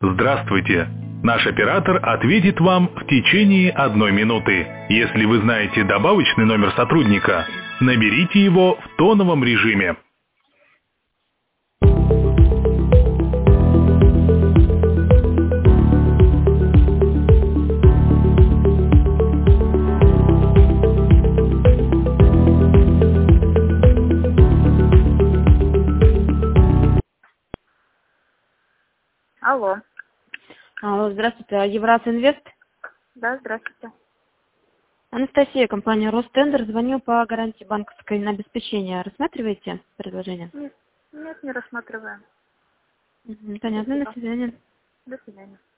Здравствуйте. Наш оператор ответит вам в течение 1 минуты. Если вы знаете добавочный номер сотрудника, наберите его в тоновом режиме. Алло. Алло, здравствуйте, Евразинвест. Да, здравствуйте. Анастасия, компания Ростендер. Звоню по гарантии банковского обеспечения. Рассматриваете предложение? Нет, не рассматриваем. Понятно, Спасибо. до свидания. До свидания.